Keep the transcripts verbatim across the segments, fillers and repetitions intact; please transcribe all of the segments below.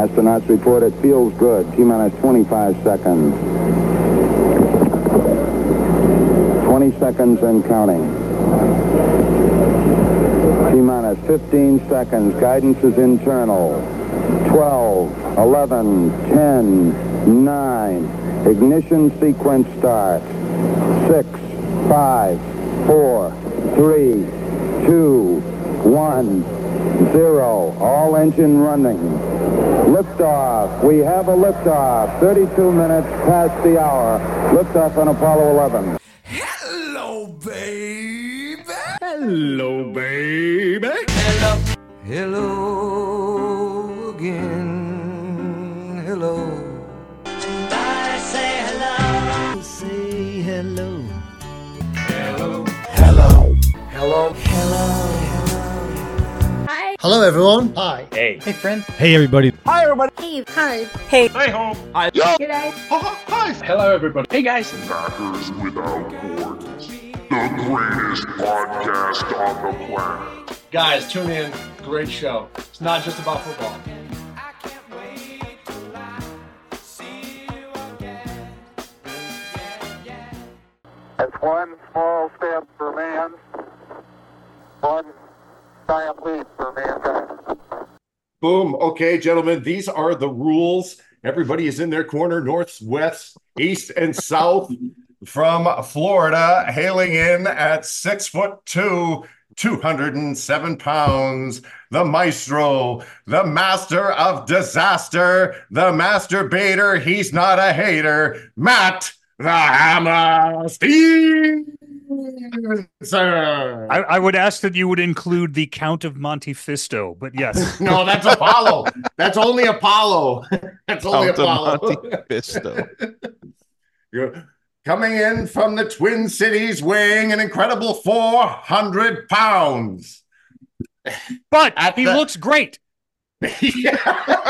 Astronauts report it feels good. T-minus twenty-five seconds. twenty seconds and counting. T-minus fifteen seconds. Guidance is internal. twelve, eleven, ten, nine. Ignition sequence starts. six, five, four, three, two, one, zero. All engine running. Liftoff. We have a liftoff. thirty-two minutes past the hour. Liftoff on Apollo eleven. Hello, baby. Hello, baby. Hello. Hello again. Hello. I say hello. Say hello. Hello. Hello. Hello. Hello. Hello. Hi. Hello, everyone. Hi. Hey. Hey, friends. Hey, everybody. Hi, everybody. Hey. Hi. Hey. Hey, home. Hi. Yo. G'day. Hi. Hello, everybody. Hey, guys. Backers Without Borders, the greatest podcast on the planet. Guys, tune in. Great show. It's not just about football. It's one small step for man, one giant leap for mankind. Boom. Okay, gentlemen, these are the rules. Everybody is in their corner, north, west, east, and south. From Florida, hailing in at six foot two, two hundred seven pounds, the maestro, the master of disaster, the masturbator, he's not a hater, Matt the Hammer Stevenson. I, I would ask that you would include the Count of Monte Fisto, but yes. No, that's Apollo. That's only Apollo. That's only Count of Apollo. Monte Fisto. You're coming in from the Twin Cities, weighing an incredible four hundred pounds. But At he the- looks great. it's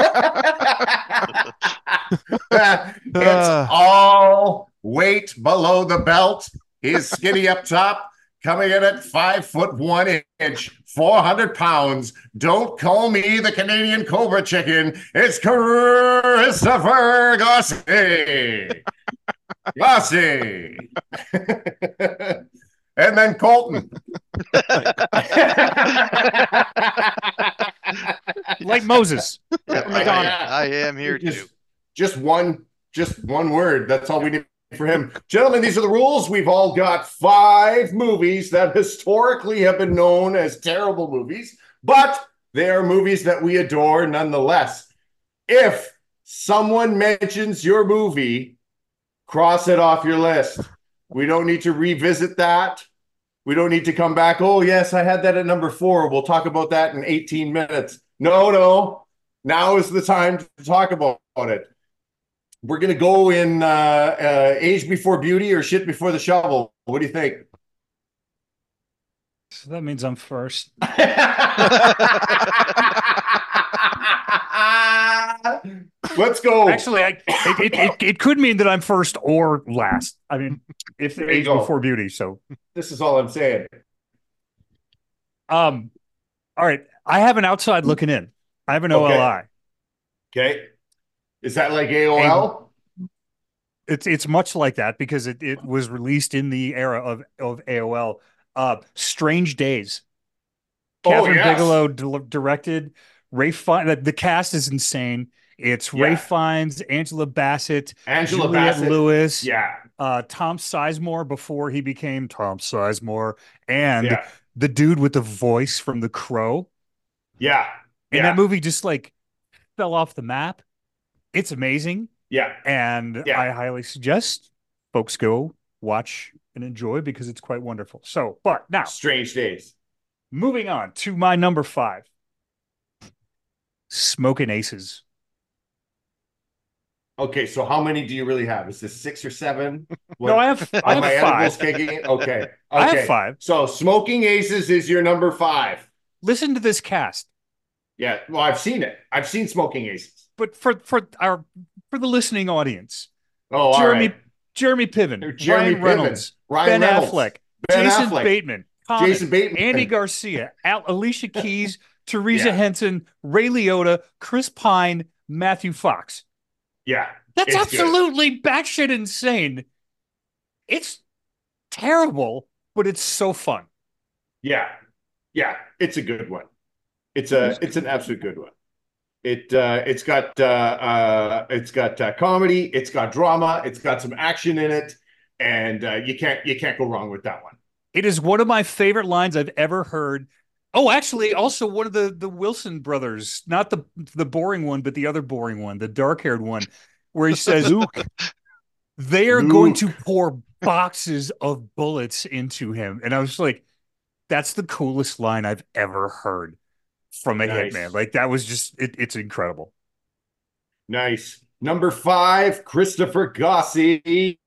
all weight below the belt. He's skinny up top, coming in at five foot one inch, four hundred pounds. Don't call me the Canadian Cobra Chicken. It's Christopher Gossey. Gossey. And then Colton. Like Moses. I, I am here just, too. Just one, just one word. That's all we need for him. Gentlemen, these are the rules. We've all got five movies that historically have been known as terrible movies, but they are movies that we adore nonetheless. If someone mentions your movie, cross it off your list. We don't need to revisit that. We don't need to come back. Oh, yes, I had that at number four. We'll talk about that in eighteen minutes. No, no. Now is the time to talk about it. We're going to go in uh, uh, age before beauty or shit before the shovel. What do you think? So that means I'm first. Let's go. Actually, I, it, it, it, it could mean that I'm first or last. I mean, if There you age go. before beauty. So, This is all I'm saying. um, all right. I have an outside looking in. I have an O L I. Okay. Is that like A O L? It's it's much like that because it, it was released in the era of, of A O L. Uh, Strange Days. Oh, Catherine yes. Bigelow di- directed. Ray Fiennes. The, the cast is insane. It's Ray Yeah. Fiennes, Angela Bassett, Angela Juliette Bassett. Lewis, Yeah. uh, Tom Sizemore before he became Tom Sizemore, and Yeah. the dude with the voice from The Crow. Yeah. And Yeah. that movie just like fell off the map. It's amazing. Yeah. And Yeah. I highly suggest folks go watch and enjoy because it's quite wonderful. So, but now Strange Days. moving on to my number five, Smoking Aces. Okay, so how many do you really have? Is this six or seven? No, I have, I Are have my five. edibles kicking in? Okay. Okay. I have five. So Smoking Aces is your number five. Listen to this cast. Yeah. Well, I've seen it. I've seen Smoking Aces. But for for our for the listening audience, Oh, all Jeremy right. Jeremy Piven, Jeremy Ryan Piven, Reynolds, Ryan Ben Reynolds, Affleck, Ben Jason Affleck, Bateman, Common, Jason Bateman, Andy Garcia, Al- Alicia Keys, Teresa Yeah. Henson, Ray Liotta, Chris Pine, Matthew Fox. Yeah. That's it's absolutely good. Batshit insane. It's terrible, but it's so fun. Yeah. Yeah. It's a good one. It's a it's an absolute good one. It uh, it's got uh, uh, it's got uh, comedy, it's got drama, it's got some action in it, and uh, you can't you can't go wrong with that one. It is one of my favorite lines I've ever heard. Oh, actually, also one of the the Wilson brothers, not the the boring one, but the other boring one, the dark haired one, where he says, "Luke, they are Luke. going to pour boxes of bullets into him," and I was like, "That's the coolest line I've ever heard from a Nice. hitman." Like that was just it, it's incredible. Nice. Number five, Christopher Gossi.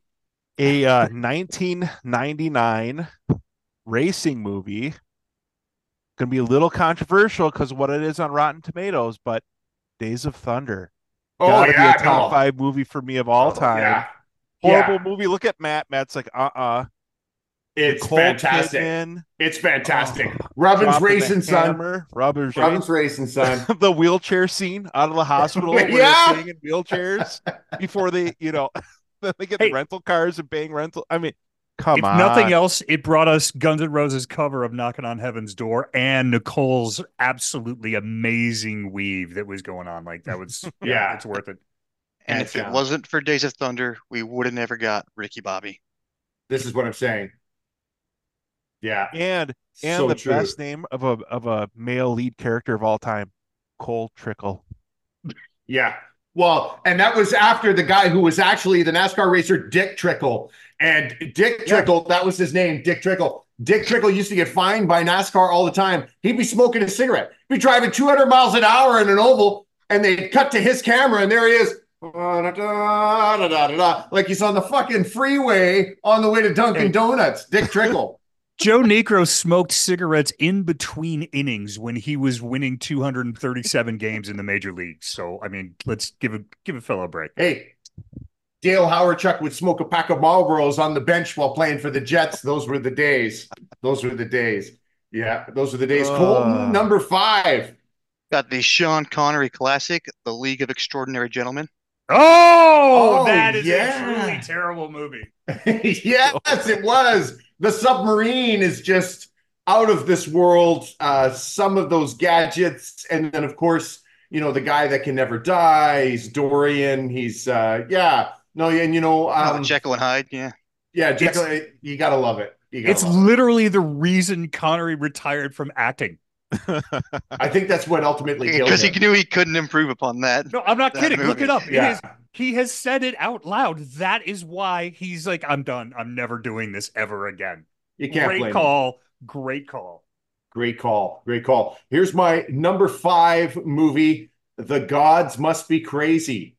A uh, nineteen ninety-nine racing movie. Going to be a little controversial because of what it is on Rotten Tomatoes, but Days of Thunder. Oh, Gotta yeah. be a top no. five movie for me of all Oh, time. Yeah. Horrible Yeah. movie. Look at Matt. Matt's like, uh-uh. It's Nicole fantastic. Kidman. It's fantastic. Oh, Robin's dropping the racing, son. hammer. Robin's, Robin's racing, son. the wheelchair scene out of the hospital where Yeah. they're staying in wheelchairs before they, you know, they get Hey. the rental cars and paying rental. I mean, come If on. nothing else, it brought us Guns N' Roses cover of Knocking on Heaven's Door and Nicole's absolutely amazing weave that was going on. Like that was, yeah, Yeah. it's worth it. And Hands if it down. wasn't for Days of Thunder, we would have never got Ricky Bobby. This is what I'm saying. Yeah. And and so the true. best name of a of a male lead character of all time, Cole Trickle. Yeah. Well, and that was after the guy who was actually the NASCAR racer, Dick Trickle. And Dick Trickle, that was his name, Dick Trickle. Dick Trickle used to get fined by NASCAR all the time. He'd be smoking a cigarette. He'd be driving two hundred miles an hour in an oval, and they'd cut to his camera, and there he is. Like he's on the fucking freeway on the way to Dunkin' Hey. Donuts. Dick Trickle. Joe Negro smoked cigarettes in between innings when he was winning two hundred thirty-seven games in the major leagues. So, I mean, let's give a give a fellow a break. Hey, Dale Howard-Chuck would smoke a pack of Marlboros on the bench while playing for the Jets. Those were the days. Those were the days. Yeah, those were the days. Uh. Colton, number five. Got the Sean Connery classic, The League of Extraordinary Gentlemen. Oh, Oh, that is yeah. a truly terrible movie. Yes, it was. The submarine is just out of this world. Uh, some of those gadgets, and then of course, you know, the guy that can never die. He's Dorian. He's uh, yeah. No, and you know, Oh, um, Jekyll and Hyde, yeah. yeah, Jekyll, you gotta love it. You gotta It's love it. literally the reason Connery retired from acting. I think that's what ultimately killed Because he him. knew he couldn't improve upon that. No, I'm not That kidding. Look movie. it up. Yeah. It is. He has said it out loud. That is why he's like, I'm done. I'm never doing this ever again. You can't Great blame him. call. Great call. Great call. Great call. Here's my number five movie, The Gods Must Be Crazy.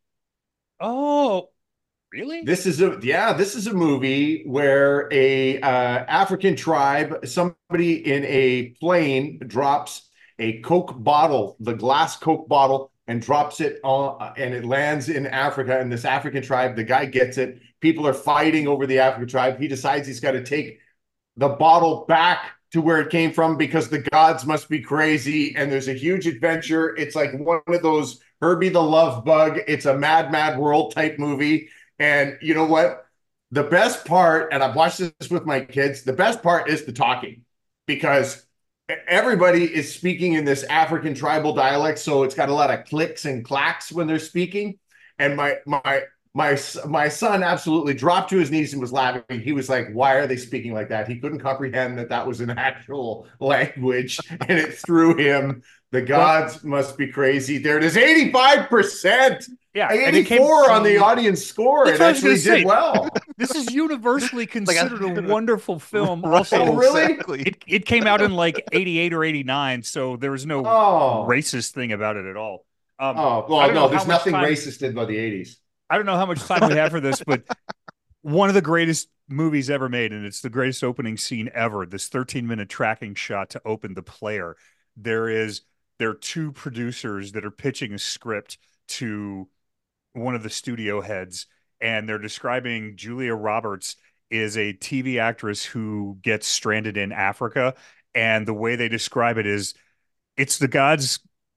Oh, really? This is a yeah, this is a movie where a uh, African tribe, somebody in a plane drops a Coke bottle, the glass Coke bottle, and drops it on, and it lands in Africa. And this African tribe, the guy gets it. People are fighting over the African tribe. He decides he's got to take the bottle back to where it came from because the gods must be crazy. And there's a huge adventure. It's like one of those Herbie the Love Bug. It's a Mad Mad World type movie. And you know what? The best part, and I've watched this with my kids, the best part is the talking, because everybody is speaking in this African tribal dialect. So it's got a lot of clicks and clacks when they're speaking. And my, my, My my son absolutely dropped to his knees and was laughing. He was like, why are they speaking like that? He couldn't comprehend that that was an actual language, and it threw him. The gods must be crazy. There it is, eighty-five percent. Yeah, and it came- eighty-four on the audience score. That's It what I was actually gonna say. did well. This is universally considered Like, a wonderful film. Right, Also, Oh, really? exactly. it, it came out in like eighty-eight or eighty-nine, so there was no Oh, racist thing about it at all. Um, oh I well, don't know no, how there's much nothing time- racist about the eighties. I don't know how much time we have for this, but one of the greatest movies ever made, and it's the greatest opening scene ever. This thirteen minute tracking shot to open the player. There is there are two producers that are pitching a script to one of the studio heads, and they're describing Julia Roberts is a T V actress who gets stranded in Africa, and the way they describe it is it's the gods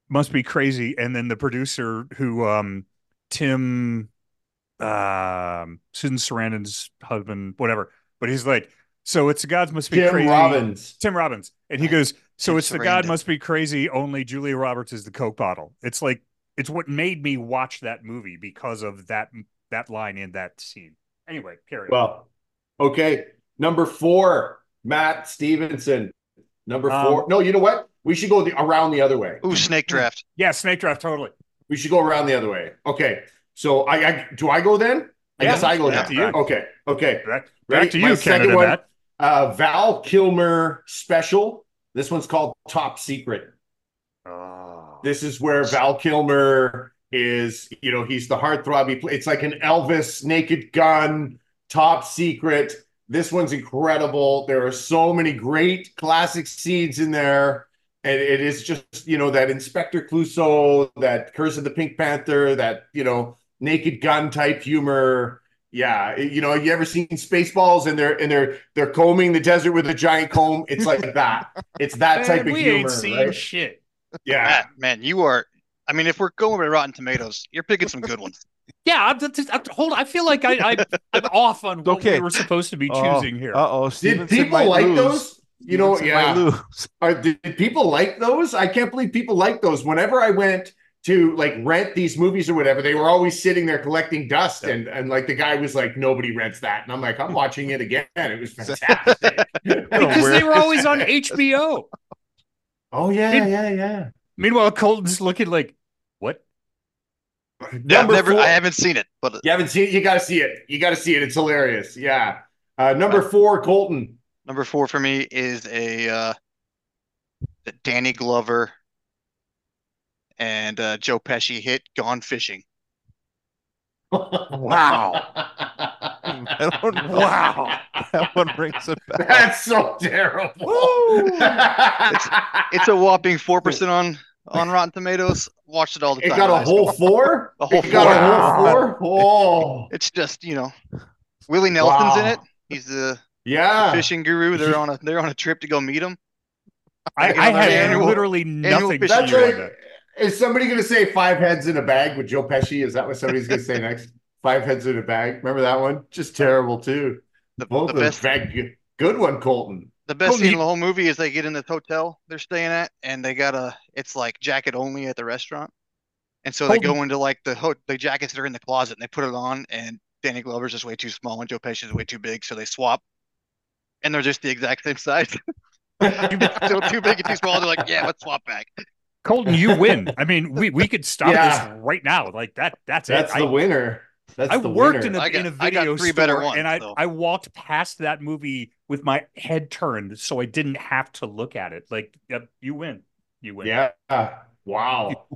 must be crazy. And then the producer who, um, Tim, um, Susan Sarandon's husband, whatever, but he's like, so it's the gods must be Tim crazy. Robbins. Tim Robbins. And he goes, so Tim it's the God Sarandon. must be crazy. Only Julia Roberts is the Coke bottle. It's like, it's what made me watch that movie because of that, that line in that scene. Anyway, carry on. Well, okay. Number four, Matt Stevenson. Number four. Um, no, you know what? We should go the, around the other way. Ooh, snake draft. Yeah, snake draft, totally. We should go around the other way. Okay. So I, I do I go then? I Yeah, guess I go back now. to you. Okay. Okay. Back, Ready? back to My you, second Canada, one, Matt. uh, Val Kilmer special. This one's called Top Secret. Oh. This is where Val Kilmer is, you know, he's the heartthrob. He play, it's like an Elvis Naked Gun, Top Secret. This one's incredible. There are so many great classic scenes in there. And it is just, you know, that Inspector Clouseau, that Curse of the Pink Panther, that, you know, Naked Gun type humor. Yeah, you know, you ever seen Spaceballs and they're and they're they're combing the desert with a giant comb? It's like that. It's that Man, type of we humor. ain't seen right? shit. Yeah. Matt, man, you are. I mean, if we're going with Rotten Tomatoes, you're picking some good ones. Yeah, I'm just, I'm, hold on. I feel like I, I, I'm off on what Okay. we were supposed to be Oh, choosing here. Uh-oh. Did Stevenson people might like lose. those? You know, Stevenson might yeah. lose. Are, did, did people like those? I can't believe people like those. Whenever I went to like rent these movies or whatever, they were always sitting there collecting dust. Yeah. And, and like the guy was like, nobody rents that. And I'm like, I'm watching it again. It was fantastic. Because they were always on H B O. Oh, yeah, It- yeah, yeah. Meanwhile, Colton's looking like, what? Yeah, I've Number never, four. I haven't seen it, but You haven't seen it? You got to see it. You got to see it. It's hilarious. Yeah. Uh, number four, Colton. number four for me is a uh, Danny Glover and uh, Joe Pesci hit Gone Fishing. Wow. I don't know. Wow. That one rings a bell. That's so terrible. It's a whopping four percent on on Rotten Tomatoes. Watched it all the It time. got a last whole year. four? A whole It got a four. whole four? Oh. It's just, you know, Willie Nelson's in Wow. it. He's the Yeah. fishing guru. They're on a they're on a trip to go meet him. I, Like I another had annual- literally annual nothing fishing to That's do on right. that. Is somebody going to say five heads in a bag with Joe Pesci? Is that what somebody's going to say next? Five heads in a bag. Remember that one? Just terrible too. The, Both the of them. best Bag- Good one, Colton. the best Well, scene he- in the whole movie is they get in this hotel they're staying at, and they got a it's like jacket only at the restaurant, and so they Colton- go into like the ho- the jackets that are in the closet, and they put it on, and Danny Glover's just way too small, and Joe Pesci's way too big, so they swap, and they're just the exact same size. Still too big and too small. They're like, yeah, let's swap back. Colton, you win. I mean, we, we could stop Yeah. this right now. Like that. That's, That's it. the I, winner. That's I the worked winner. in a I got- in a I got video three store, better ones, and I so. I walked past that movie with my head turned, so I didn't have to look at it. Like, yep, you win. You win. Yeah. Wow.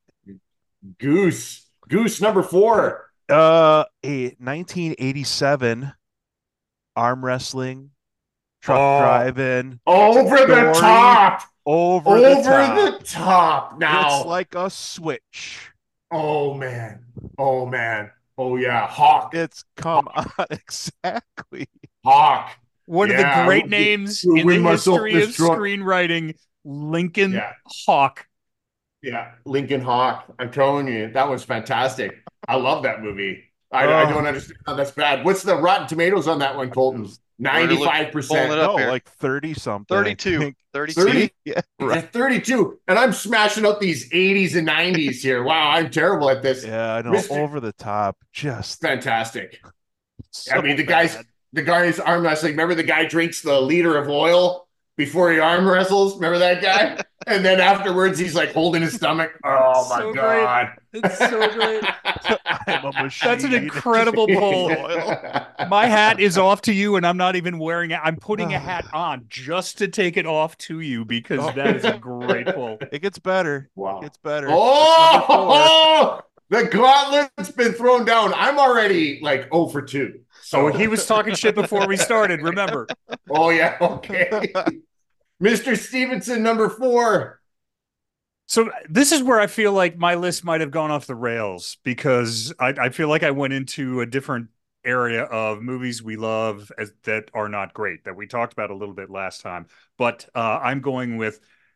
Goose. Goose number four. Uh, a nineteen eighty-seven arm wrestling, truck Oh. driving, Over the Story. top. over, Over the top. the top. Now. It's like a switch. Oh, man. Oh, man. Oh, yeah. Hawk. It's come on exactly. Hawk. One of Yeah, the great we- names we in win the myself history of this truck. screenwriting, Lincoln Yeah. Hawk. Yeah, Lincoln Hawk. I'm telling you, that was fantastic. I love that movie. I, I Oh. don't understand how that's bad. What's the Rotten Tomatoes on that one, Colton? ninety-five percent. Pulling it up No, here. like thirty something. I thirty-two. think. thirty-two. thirty? Yeah, Right. right. thirty-two. And I'm smashing out these eighties and nineties here. Wow, I'm terrible at this. Yeah, I know. Mister Over the top. Just. Fantastic. So I mean, the bad. guy's the guy's arm wrestling. Remember the guy drinks the liter of oil before he arm wrestles? Remember that guy? And then afterwards, he's like holding his stomach. Oh my So great. God. It's so great. I'm a machine. That's an incredible pull. My hat is off to you, and I'm not even wearing it. I'm putting a hat on just to take it off to you because Oh. that is a great pull. It gets better. Wow. It gets better. That's number four. Oh, the gauntlet's been thrown down. I'm already like oh for two. So So he was talking shit before we started. Remember, oh yeah, okay. Mister Stevenson, number four. so this is where I feel like my list might have gone off the rails because I, I feel like I went into a different area of movies we love as that are not great that we talked about a little bit last time. But uh, I'm going with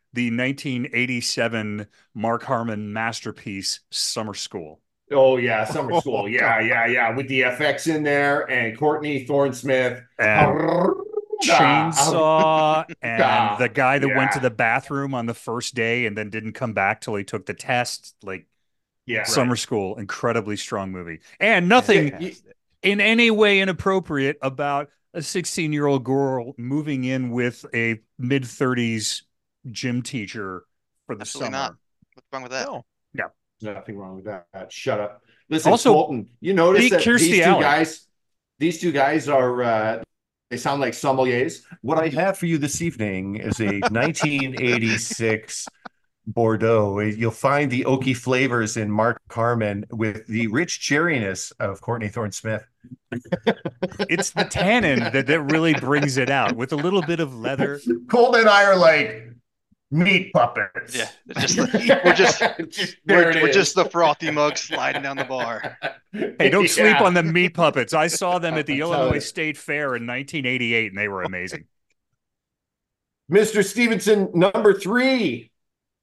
the nineteen eighty-seven Mark Harmon masterpiece, Summer School. Oh yeah, Summer School. Yeah, yeah, yeah. With the F X in there and Courtney Thorne-Smith. And chainsaw and the guy that yeah. went to the bathroom on the first day and then didn't come back till he took the test. Like, yeah, Summer right. School, incredibly strong movie. And nothing Yeah. in any way inappropriate about a sixteen-year-old girl moving in with a mid-thirties gym teacher for the Absolutely summer. not. What's wrong with that? No. Yeah. Nothing wrong with that. Shut up. Listen, Also, Colton, you notice beat that Kirstie these two Alley. guys, these two guys are uh, they sound like sommeliers. What I have for you this evening is a nineteen eighty-six Bordeaux. You'll find the oaky flavors in Mark Harmon with the rich cherryness of Courtney Thorne-Smith. It's the tannin that, that really brings it out with a little bit of leather. Colton and I are like meat puppets. Yeah, just, we're just, Just- there we're, it we're is. just the frothy mug sliding down the bar. Hey, don't sleep Yeah. on the meat puppets. I saw them at the I'm Illinois telling you. State Fair in nineteen eighty-eight, and they were amazing. Mister Stevenson, number three.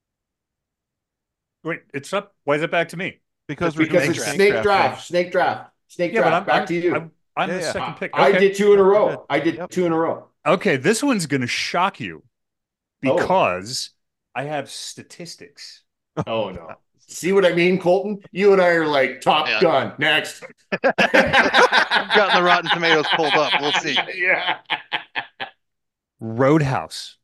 Wait, it's up. Why is it back to me? Because we're Because doing it's snake snake draft. draft, snake draft, snake Yeah, but draft. I'm, Back I'm, to you. I'm, I'm Yeah, the yeah. second pick. I Okay. did two in a row. Good. I did Yep. two in a row. Okay, this one's going to shock you Oh. because I have statistics. Oh no. See what I mean, Colton? You and I are like Top Yeah. Gun. Next. I've gotten the Rotten Tomatoes pulled up. We'll see. Yeah. Roadhouse.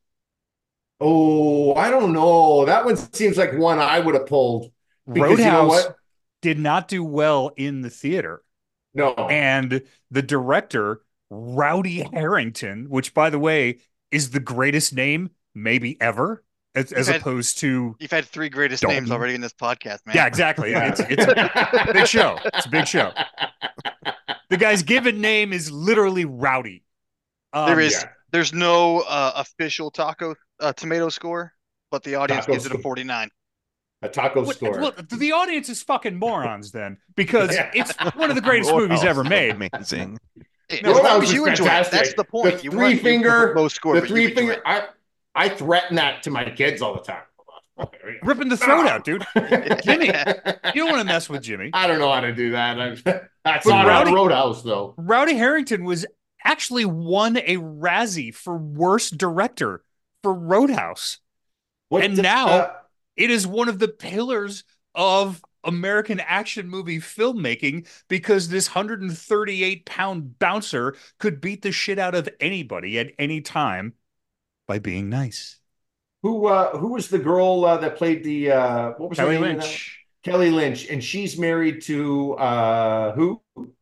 Oh, I don't know. That one seems like one I would have pulled. Because you know Roadhouse what? did not do well in the theater. No. And the director, Rowdy Harrington, which, by the way, is the greatest name maybe ever, as, as had- opposed to... You've had three greatest Dalton. names already in this podcast, man. Yeah, exactly. It's, it's a big show. It's a big show. The guy's given name is literally Rowdy. Um, There is yeah. there's no uh, official taco uh, tomato score, but the audience Taco gives it a score. forty-nine. A taco What- score. well, the audience is fucking morons then, because Yeah. it's one of the greatest movies Roadhouse ever is made. Amazing. Hey, No, as long Roadhouse as is you enjoy it, fantastic. that's the point. The You three want- you finger, put low score, the but you three enjoy finger. it. I I threaten that to my kids all the time. Ripping the throat out, dude. Jimmy, I you don't want to mess with Jimmy. don't know how to do that. I, that's But not Rowdy- on Roadhouse though. Rowdy Harrington was actually won a Razzie for worst director for Roadhouse. What And the- now- uh, It is one of the pillars of American action movie filmmaking because this one hundred thirty-eight pound bouncer could beat the shit out of anybody at any time by being nice. who uh, who was the girl uh, that played the uh, what was her Kelly name in that? Lynch. Kelly Lynch, and she's married to uh, who?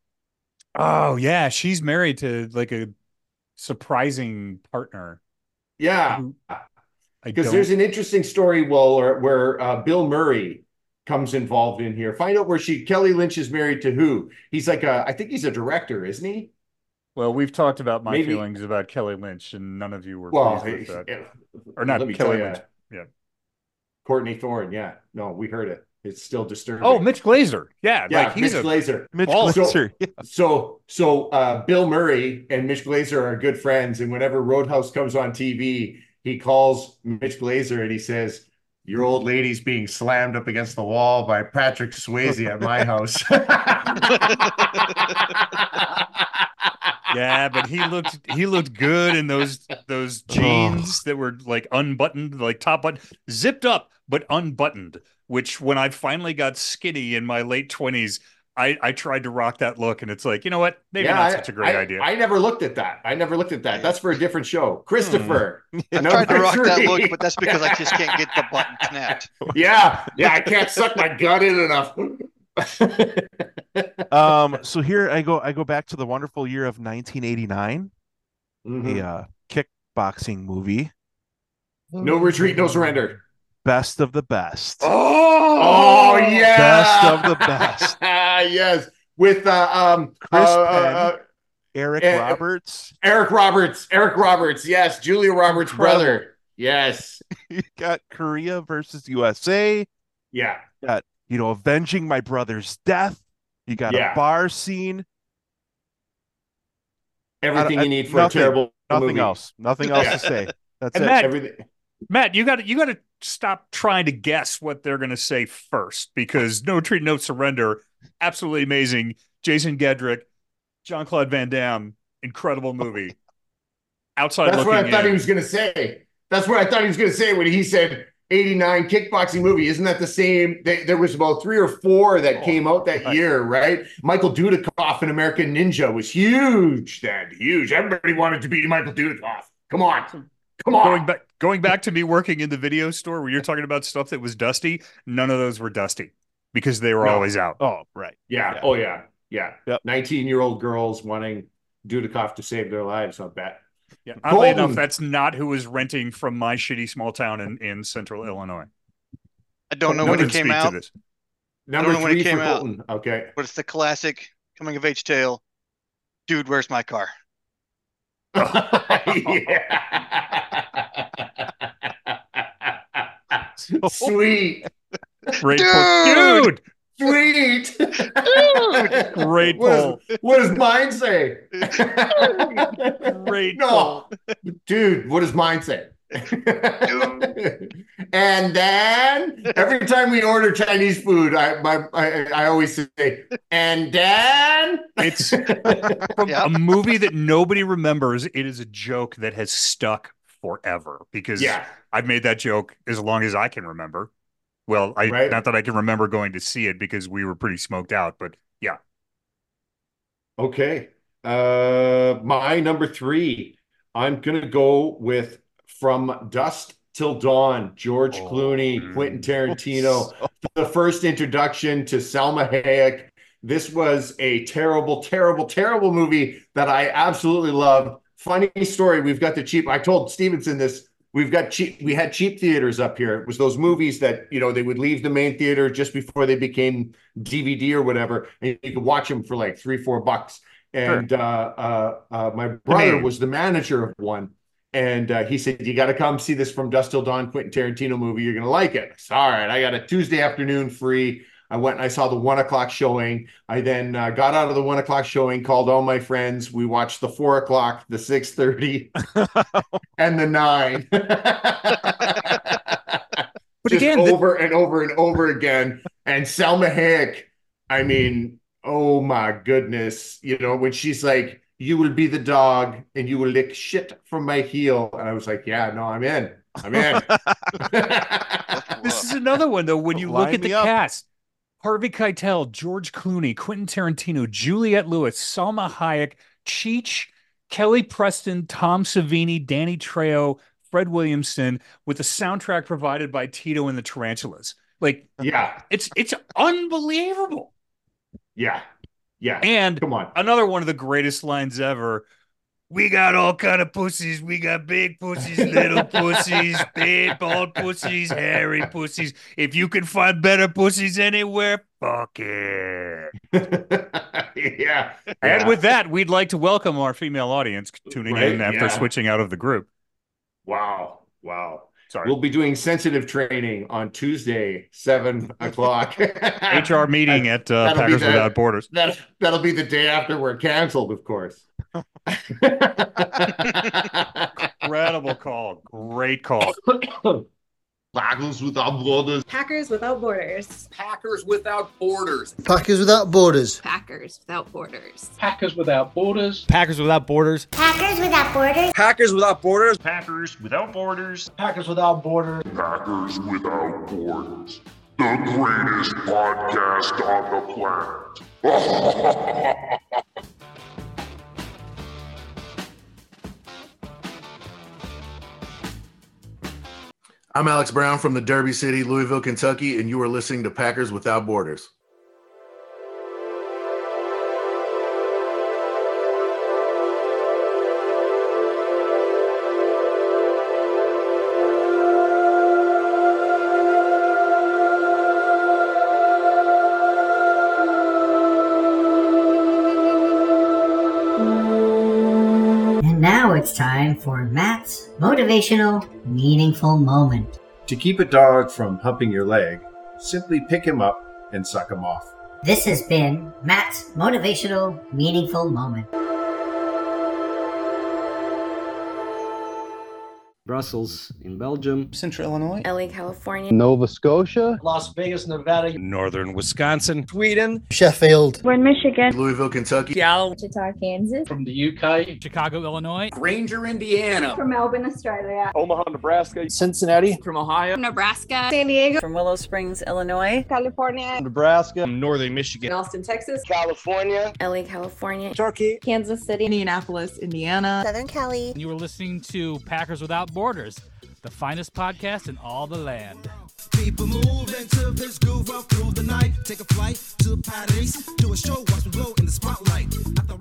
Oh, yeah. She's married to like a surprising partner. Yeah, who I because don't- there's an interesting story. Well, where, where uh, Bill Murray comes involved in here. Find out where she Kelly Lynch is married to who? He's like a, I think he's a director, isn't he? Well, we've talked about my Maybe- feelings about Kelly Lynch, and none of you were Well, pleased with that. yeah, Or not let me Kelly tell Lynch. ya, Yeah. Courtney Thorne. Yeah, no, we heard it. It's still disturbing. Oh, Mitch Glazer. Yeah, yeah, like he's Mitch a Glazer. Mitch Balls. Glazer. Yeah. So, so uh, Bill Murray and Mitch Glazer are good friends, and whenever Roadhouse comes on T V, he calls Mitch Glazer and he says, "Your old lady's being slammed up against the wall by Patrick Swayze at my house." Yeah, but he looked he looked good in those those jeans that were like unbuttoned, like top button, zipped up but unbuttoned. Which when I finally got skinny in my late twenties, I I tried to rock that look, and it's like, you know what? Maybe Yeah, not I- such a great I, idea. I never looked at that. I never looked at that. That's for a different show. Christopher. I've number tried to rock that three. look, but that's because I just can't get the button snapped. Yeah, yeah, I can't suck my gut in enough. Um, so here I go. I go back to the wonderful year of nineteen eighty-nine, Mhm. a uh, kickboxing movie, No retreat, no surrender. Best of the Best. Oh, yeah. Best of the best. Yes. With uh, um, Chris uh, Penn, uh, Eric uh, Roberts. Eric Roberts. Eric Roberts. Yes. Julia Roberts' Incredible. brother. Yes. You got Korea versus U S A. Yeah. Got, you know, avenging my brother's death. You got Yeah. a bar scene. Everything I- you need for nothing- a terrible Nothing movie. else. Nothing else Yeah. to say. That's And it. Matt, Everything. Matt, you got to you got to stop trying to guess what they're going to say first, because No Retreat, No Surrender, absolutely amazing. Jason Gedrick, Jean-Claude Van Damme, incredible movie. Outside That's looking what I thought in. he was going to say. That's what I thought he was going to say when he said eighty-nine kickboxing movie. Isn't that the same? They, there was about three or four that oh, came out that right. year, right? Michael Dudikoff in American Ninja was huge then, huge. Everybody wanted to be Michael Dudikoff. Come on. Come on. Going back, going back to me working in the video store where you're talking about stuff that was dusty, none of those were dusty because they were no. always out. Oh, right. Yeah. yeah. Oh, yeah. Yeah. Yep. nineteen-year-old girls wanting Dudikoff to save their lives, I bet. Yeah. Oddly enough, that's not who was renting from my shitty small town in, in central Illinois. I don't know no when it came out. Number I don't know three when it came for out. Colton. Okay. But it's the classic coming of age tale. Dude, where's my car? Sweet. Great dude. Pull. Dude. Sweet. Dude. Great what, pull. Is, what does mine say? Great no. pull. Dude, what does mine say? And then every time we order Chinese food, I my I, I always say, and then it's from yep. a movie that nobody remembers. It is a joke that has stuck forever because yeah. I've made that joke as long as I can remember. Well, I right. not that I can remember going to see it because we were pretty smoked out, but yeah. Okay. Uh, my number three, I'm gonna go with From Dusk Till Dawn, George oh, Clooney, mm. Quentin Tarantino, the first introduction to Salma Hayek. This was a terrible, terrible, terrible movie that I absolutely loved. Funny story, we've got the cheap, I told Stevenson this, we've got cheap, we had cheap theaters up here. It was those movies that, you know, they would leave the main theater just before they became D V D or whatever, and you could watch them for like three, four bucks. And sure. uh, uh, uh, my brother was the manager of one. And uh, he said, you got to come see this From Dusk Till Dawn Quentin Tarantino movie. You're going to like it. I said, all right, I got a Tuesday afternoon free. I went and I saw the one o'clock showing. I then uh, got out of the one o'clock showing, called all my friends. We watched the four o'clock, the six thirty, and the nine. But Just again, over the- and over and over again. And Salma Hayek, I mean, oh my goodness. You know, when she's like, you will be the dog and you will lick shit from my heel. And I was like, yeah, no, I'm in. I'm in. This is another one, though. When you Line look at the up. cast, Harvey Keitel, George Clooney, Quentin Tarantino, Juliette Lewis, Salma Hayek, Cheech, Kelly Preston, Tom Savini, Danny Trejo, Fred Williamson, with the soundtrack provided by Tito and the Tarantulas. Like, yeah, it's it's unbelievable. Yeah. Yeah. And come on. Another one of the greatest lines ever. We got all kind of pussies. We got big pussies, little pussies, big bald pussies, hairy pussies. If you can find better pussies anywhere, fuck it. yeah. And yeah. with that, we'd like to welcome our female audience tuning right? in after yeah. switching out of the group. Wow. Wow. Sorry. We'll be doing sensitive training on Tuesday, seven o'clock. H R meeting at uh, Packers the, Without Borders. That, that'll be the day after we're canceled, of course. Incredible call. Great call. Packers Without Borders. Packers Without Borders. Packers Without Borders. Packers Without Borders. Packers Without Borders. Packers Without Borders. Packers Without Borders. Packers Without Borders. Packers Without Borders. Packers Without Borders. Packers Without Borders. Packers Without Borders. The greatest podcast on the planet. I'm Alex Brown from the Derby City, Louisville, Kentucky, and you are listening to Packers Without Borders. Now it's time for Matt's motivational, meaningful moment. To keep a dog from humping your leg, simply pick him up and suck him off. This has been Matt's motivational, meaningful moment. Brussels in Belgium. Central Illinois. L A, California. Nova Scotia. Las Vegas, Nevada. Northern Wisconsin. Sweden. Sheffield. We're in Michigan. Louisville, Kentucky. Seattle. Wichita, Kansas. From the U K. Chicago, Illinois. Granger, Indiana. From Melbourne, Australia. Omaha, Nebraska. Cincinnati. From Ohio. From Nebraska. San Diego. From Willow Springs, Illinois. California. Nebraska. From Northern Michigan. Austin, Texas. California. L A, California. Turkey. Kansas City. Indianapolis, Indiana. Southern Cali. You were listening to Packers Without Borders, the finest podcast in all the land. People move into this groove up through the night. Take a flight to Paris, do a show, watch me blow in the spotlight.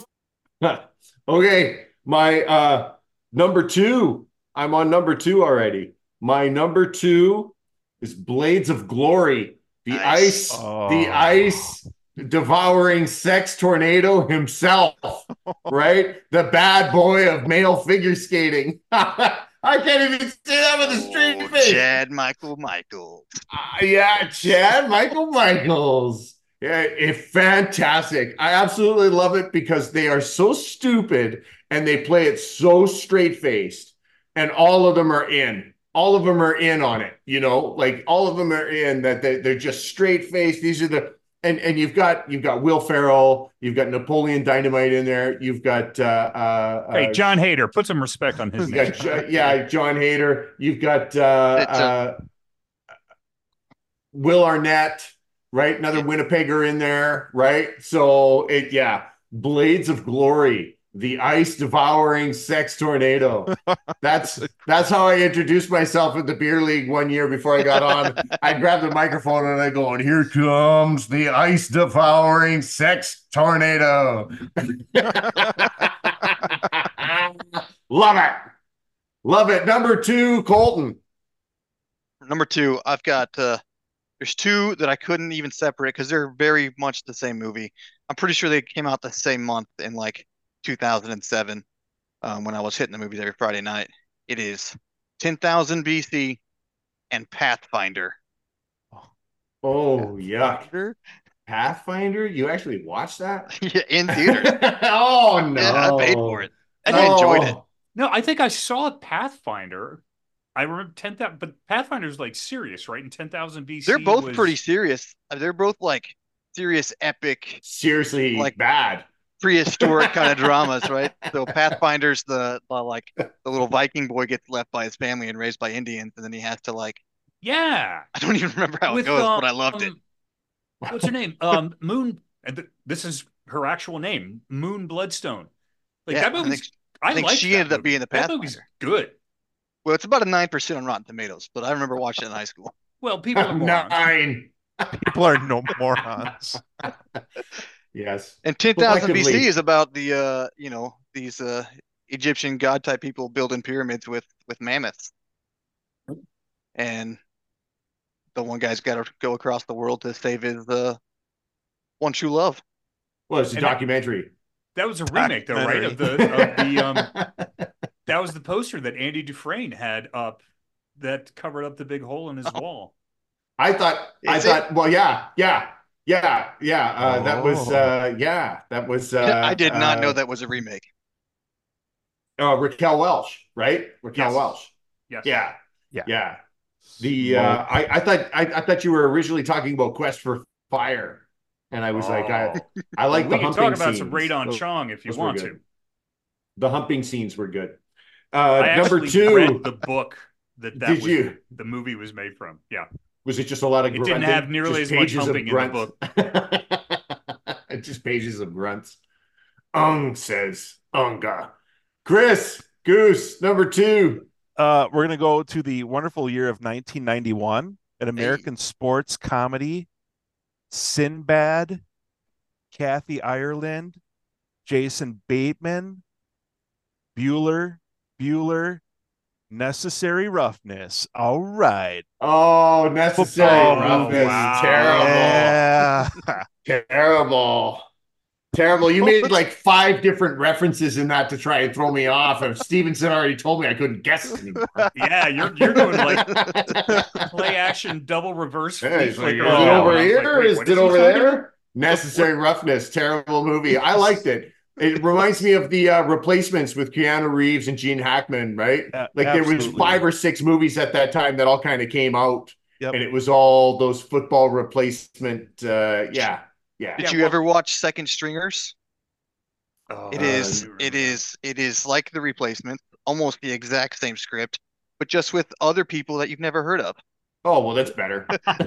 Okay, my uh number two. I'm on number two already. My number two is Blades of Glory. The Nice. ice, Oh. the ice devouring sex tornado himself, right? The bad boy of male figure skating. I can't even say that with a straight Oh, face. Chad Michael Michael. Uh, yeah, Chad Michael Michaels. Yeah, it's fantastic. I absolutely love it because they are so stupid and they play it so straight faced, and all of them are in. All of them are in on it. You know, like all of them are in that they, they're just straight faced. These are the and and you've got you've got Will Ferrell, you've got Napoleon Dynamite in there, you've got uh, uh, Hey, uh, John Hader, put some respect on his you've name. got Jo- yeah, John Hader. You've got uh, It's a- uh, Will Arnett, right? Another Winnipegger in there, right? So it, yeah, Blades of Glory, the ice devouring sex tornado. That's that's how I introduced myself at the beer league one year before I got on. I grabbed the microphone and I go, and here comes the ice devouring sex tornado. Love it. Love it. Number two, Colton. Number two, I've got uh there's two that I couldn't even separate because they're very much the same movie. I'm pretty sure they came out the same month in like two thousand seven, um, when I was hitting the movies every Friday night. It is ten thousand B C and Pathfinder. Oh, yuck. Pathfinder? You actually watched that? Yeah, in theater. Oh, no. Yeah, I paid for it. And I enjoyed it. No, I think I saw Pathfinder. I remember ten thousand, but Pathfinder's like serious, right? And ten thousand B C. They're both was... pretty serious. They're both like serious, epic, seriously like bad, prehistoric kind of dramas, right? So Pathfinder's the, the like the little Viking boy gets left by his family and raised by Indians, and then he has to like. Yeah. I don't even remember how With, it goes, um, but I loved it. What's her name? Um, Moon. And th- this is her actual name, Moon Bloodstone. Like Yeah, that I movie's. think- I, I think liked she that ended up movie. being the That movie's Pathfinder. good. Well, it's about a nine percent on Rotten Tomatoes, but I remember watching it in high school. Well, people are morons. Nine. People are no morons. Yes. And ten thousand B C Collectively. is about the uh, you know, these uh Egyptian god type people building pyramids with with mammoths. And the one guy's got to go across the world to save his uh one true love. Well, it's a And that- documentary. That was a remake, though, right? Of the of the um. That was the poster that Andy Dufresne had up that covered up the big hole in his wall. I thought, I Is it? thought, well, yeah, yeah, yeah, yeah. Uh, That was, Oh. uh, yeah, that was. Uh, I did not uh, know that was a remake. Uh, Raquel Welch, right? Raquel Yes. Welch. Yes. Yeah, Yeah. yeah. The uh, I, I thought I, I thought you were originally talking about Quest for Fire, and I was like, I I like we the can humping talk about scenes. some Radon Those- Chong if you those were want good. to. The humping scenes were good. Uh, I number actually two, read the book that that Did was, you? the movie was made from. Yeah, was it just a lot of it grunting? didn't have nearly Just as much pages of humping in the book. grunts? Just pages of grunts. Ung says Unga. Chris Goose, number two. Uh, we're gonna go to the wonderful year of nineteen ninety-one, an American sports comedy. Sinbad, Kathy Ireland, Jason Bateman, Bueller, Bueller, Necessary Roughness. All right. Oh, necessary Football. roughness. wow. Terrible. Yeah. Terrible. Terrible. You made like five different references in that to try and throw me off. If Stevenson already told me I couldn't guess anymore. Yeah, you're you're doing like play action double reverse. Yeah, flea he's like, is flicker it on that over one. I was here like, or wait, is what it he over talking about? there? Necessary Roughness, terrible movie. I liked it. It reminds me of the uh, Replacements with Keanu Reeves and Gene Hackman, right? Yeah, like there was absolutely. five or six movies at that time that all kind of came out, Yep. and it was all those football replacement. Uh, yeah, yeah. Did Yeah, you well- ever watch Second Stringers? Oh, It I is, do remember it that. is, it is like The Replacement, almost the exact same script, but just with other people that you've never heard of. Oh well, that's better.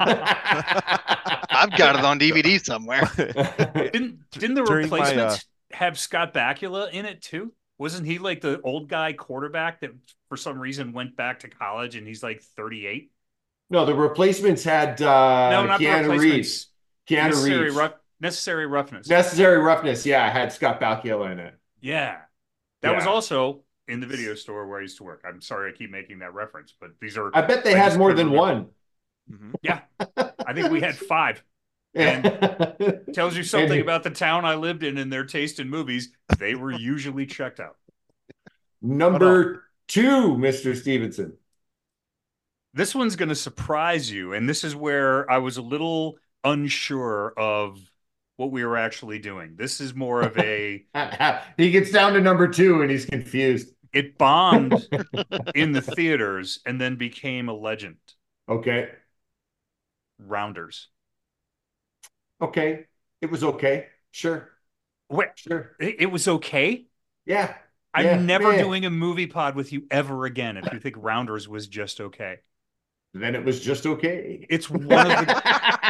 I've got it on D V D somewhere. Didn't didn't the During my, uh, Replacements have Scott Bakula in it too? Wasn't he like the old guy quarterback that for some reason went back to college and he's like thirty-eight? No, the Replacements had uh, No, not the Keanu Replacements. Reeves. Keanu Necessary Reeves. rough, necessary roughness. Necessary Roughness. Yeah, had Scott Bakula in it. Yeah. That was Yeah. also in the video store where I used to work. I'm sorry I keep making that reference, but these are I bet they I had just more couldn't than remember. one. Yeah. I think we had five. And tells you something And- about the town I lived in and their taste in movies. They were usually checked out. Number two, Mister Stevenson. This one's going to surprise you. And this is where I was a little unsure of what we were actually doing. This is more of a, He gets down to number two and he's confused. it bombed in the theaters and then became a legend. Okay. Rounders. Okay. It was okay. Sure. Wait, Sure. it, it was okay? Yeah. I'm Yeah. never Yeah. doing a movie pod with you ever again if you think Rounders was just okay. Then it was just okay. It's one of the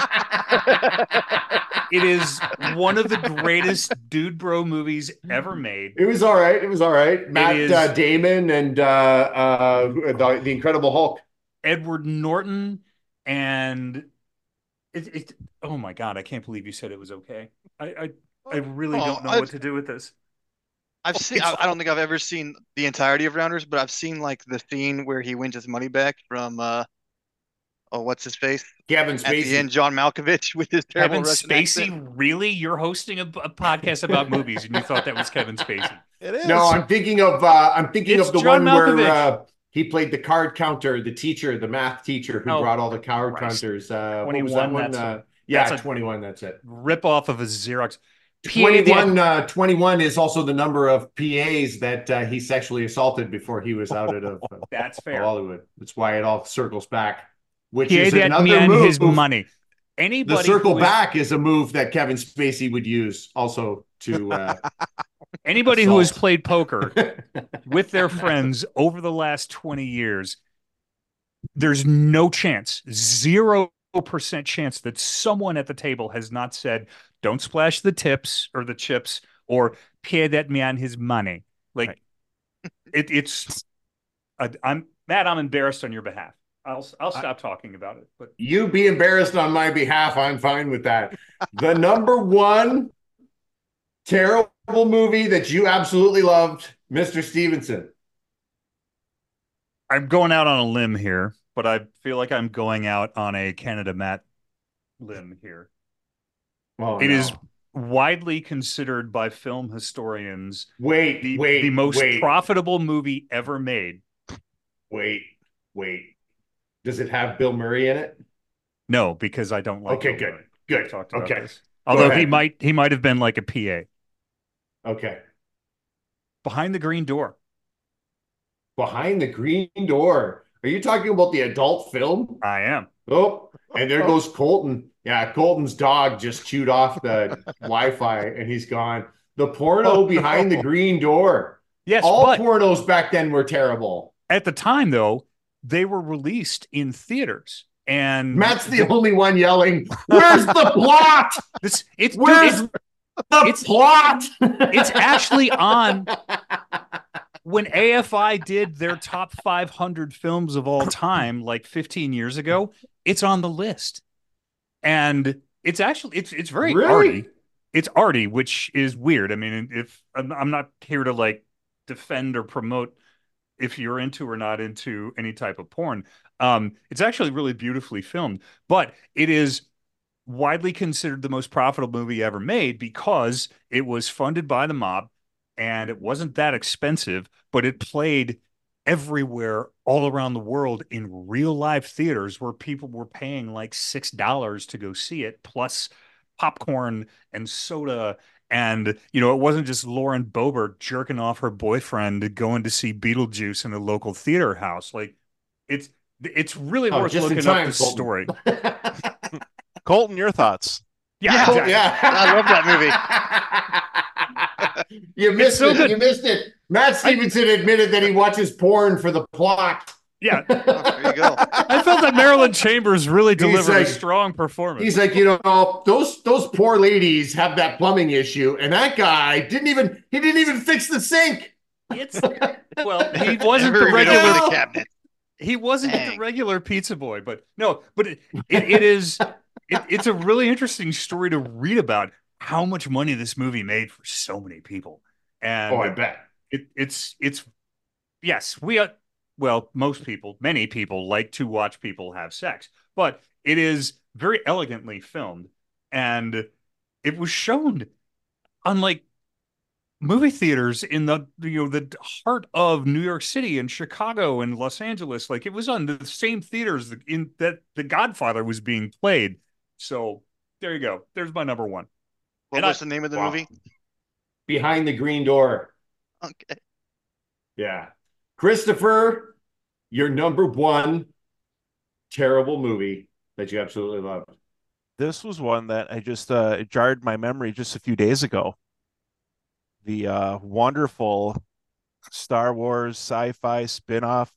it is one of the greatest dude bro movies ever made. It was all right. It was all right. Matt is- uh, Damon and uh, uh, the, the Incredible Hulk. Edward Norton and it, it oh my god, I can't believe you said it was okay. I I, I really Oh, don't know I've- what to do with this. I've seen. I, I don't think I've ever seen the entirety of Rounders, but I've seen like the scene where he wins his money back from. Uh, oh, what's his face? Kevin At the Spacey. end, John Malkovich with his terrible Kevin Russian Spacey, accent. really? You're hosting a, a podcast about movies and you thought that was Kevin Spacey. It is. No, I'm thinking of uh, I'm thinking It's of the John one Malkovich. where uh, he played the card counter, the teacher, the math teacher who Oh, brought all the card Christ. counters. Uh, what was that twenty-one, one? that's a- Uh, yeah, that's a- twenty-one. That's it. Rip off of a Xerox. P A twenty-one, uh, twenty-one is also the number of P As that uh, he sexually assaulted before he was outed of, uh, That's of fair. Hollywood. That's why it all circles back. Which P A is that another man move. his money. Anybody The circle who is- back is a move that Kevin Spacey would use also to. Uh, Anybody who has assault. played poker with their friends over the last twenty years, there's no chance, zero percent chance that someone at the table has not said, don't splash the tips or the chips or pay that man his money. Like Right. it, it's, I, I'm Matt, I'm embarrassed on your behalf. I'll, I'll stop talking about it, but You be embarrassed on my behalf. I'm fine with that. The number one terrible movie that you absolutely loved, Mister Stevenson. I'm going out on a limb here, but I feel like I'm going out on a Canada Matt limb here. Oh, It no. is widely considered by film historians Wait, the, wait, the most wait, profitable movie ever made. wait, wait. Does it have Bill Murray in it? No, because I don't like. Okay, Bill good, Murray. good. We've talked about Okay. this. Although he ahead. might he might have been like a P A. Okay. Behind the Green Door. Behind the Green Door. Are you talking about the adult film? I am. Oh, and there goes Colton. Yeah, Colton's dog just chewed off the Wi-Fi and he's gone. The porno Behind the Green Door. Yes, All but pornos back then were terrible. at the time though, they were released in theaters. And Matt's the only one yelling, "Where's the plot? this it's dude, Where's it's, the it's- plot?" it's actually on when A F I did their top five hundred films of all time, like fifteen years ago. It's on the list, and it's actually it's it's very Really? arty. It's arty, which is weird. I mean, if I'm, I'm not here to like defend or promote if you're into or not into any type of porn. Um, it's actually really beautifully filmed, but it is widely considered the most profitable movie ever made because it was funded by the mob and it wasn't that expensive, but it played everywhere all around the world in real live theaters where people were paying like six dollars to go see it, plus popcorn and soda And, you know, it wasn't just Lauren Boebert jerking off her boyfriend going to see Beetlejuice in a local theater house. Like, it's it's really Oh, worth just in looking up time, the Colton. story. Colton, your thoughts? Yeah, Yeah. exactly. Yeah. I love that movie. You missed so it. good. You missed it. Matt Stevenson admitted that he watches porn for the plot. Yeah. Oh, there you go. I felt that Marilyn Chambers really delivered like- a strong performance. He's like, you know, those those poor ladies have that plumbing issue, and that guy didn't even he didn't even fix the sink. It's well, he wasn't Never the even opened regular the cabinet. he wasn't the Dang. regular pizza boy, but no, but it, it, it is it, it's a really interesting story to read about how much money this movie made for so many people. And Oh, I bet. it, it's it's yes, we are well, most people, many people like to watch people have sex, but it is very elegantly filmed, and it was shown unlike movie theaters in the you know the heart of New York City and Chicago and Los Angeles. Like, it was on the same theaters in that The Godfather was being played. So there you go. There's my number one. What And was I- the name of the Wow. movie? Behind the Green Door. Okay. Yeah. Christopher, your number one terrible movie that you absolutely love. This was one that I just uh, it jarred my memory just a few days ago. The uh, wonderful Star Wars sci-fi spin-off,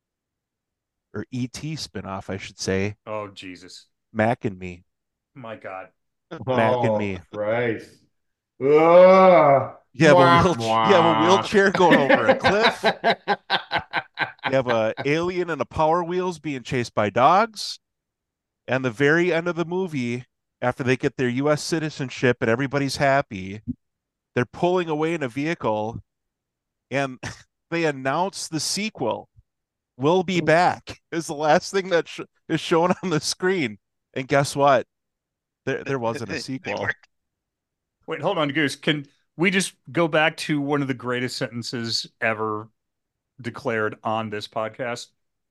or E T spin-off, I should say, Oh, Jesus. Mac and Me. My God. Mac and Oh, Me. Christ. Ugh. You have, Wah, a wheel- wah. you have a wheelchair going over a cliff. You have a alien and a Power Wheels being chased by dogs. And the very end of the movie, after they get their U S citizenship and everybody's happy, they're pulling away in a vehicle and they announce the sequel. We'll be back is the last thing that sh- is shown on the screen. And guess what? There, there wasn't a They sequel. weren't. Wait, hold on, Goose. Can we just go back to one of the greatest sentences ever declared on this podcast?